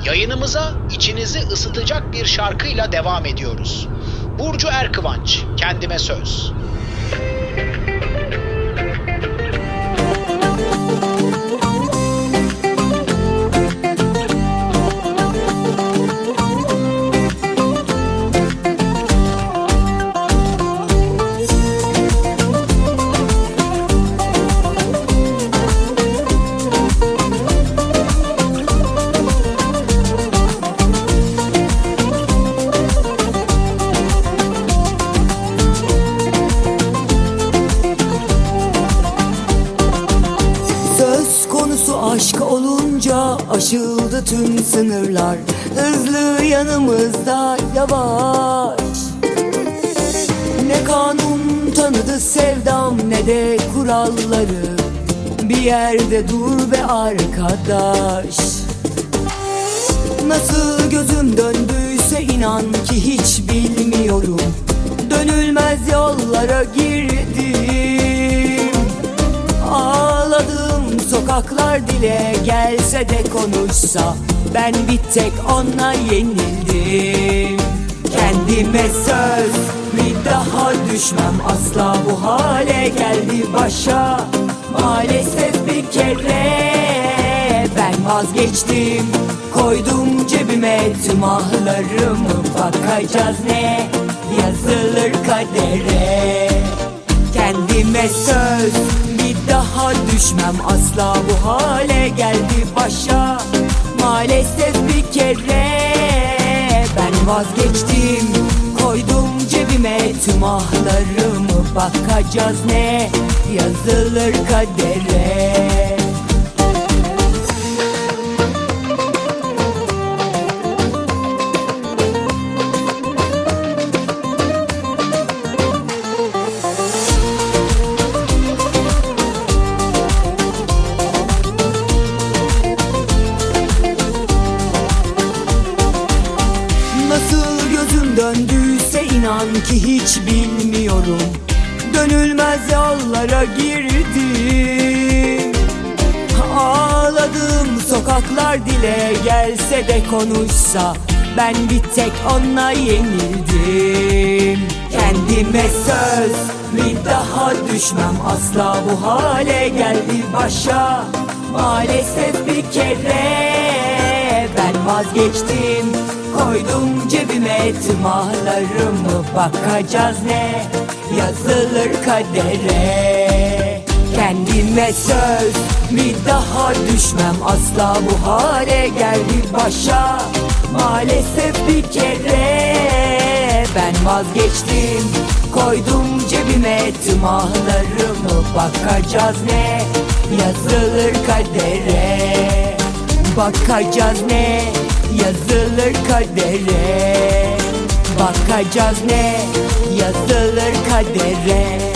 Yayınımıza içinizi ısıtacak bir şarkıyla devam ediyoruz. Burcu Erkıvanç, Kendime Söz. Aşk olunca aşıldı tüm sınırlar. Hızlı yanımızda yavaş. Ne kanun tanıdı sevdam ne de kuralları. Bir yerde dur be arkadaş. Nasıl gözüm döndüyse inan ki hiç bilmiyorum. Dönülmez yollara girdim. Ağladım, sokaklar dile gelse de konuşsa, ben bir tek ona yenildim. Kendime söz, bir daha düşmem asla, bu hale geldi başa. Maalesef bir kere ben vazgeçtim. Koydum cebime tüm ahlarımı, bakacağız ne yazılır kadere. Kendime söz, bir daha düşmem asla, bu hale geldi başa. Maalesef bir kere ben vazgeçtim. Koydum cebime tüm ahlarımı, bakacağız ne yazılır kadere. Nasıl gözüm döndüyse inan ki hiç bilmiyorum. Dönülmez yollara girdim. Ağladım, sokaklar dile gelse de konuşsa, ben bir tek ona yenildim. Kendime söz, bir daha düşmem asla, bu hale geldi başa. Maalesef bir kere ben vazgeçtim. Koydum cebime tüm ahlarımı, bakacağız ne yazılır kadere. Kendime söz, bir daha düşmem asla, bu hale geldi başa. Maalesef bir kere ben vazgeçtim. Koydum cebime tüm ahlarımı, bakacağız ne yazılır kadere. Bakacağız ne yazılır kadere. Bakacağız ne yazılır kadere.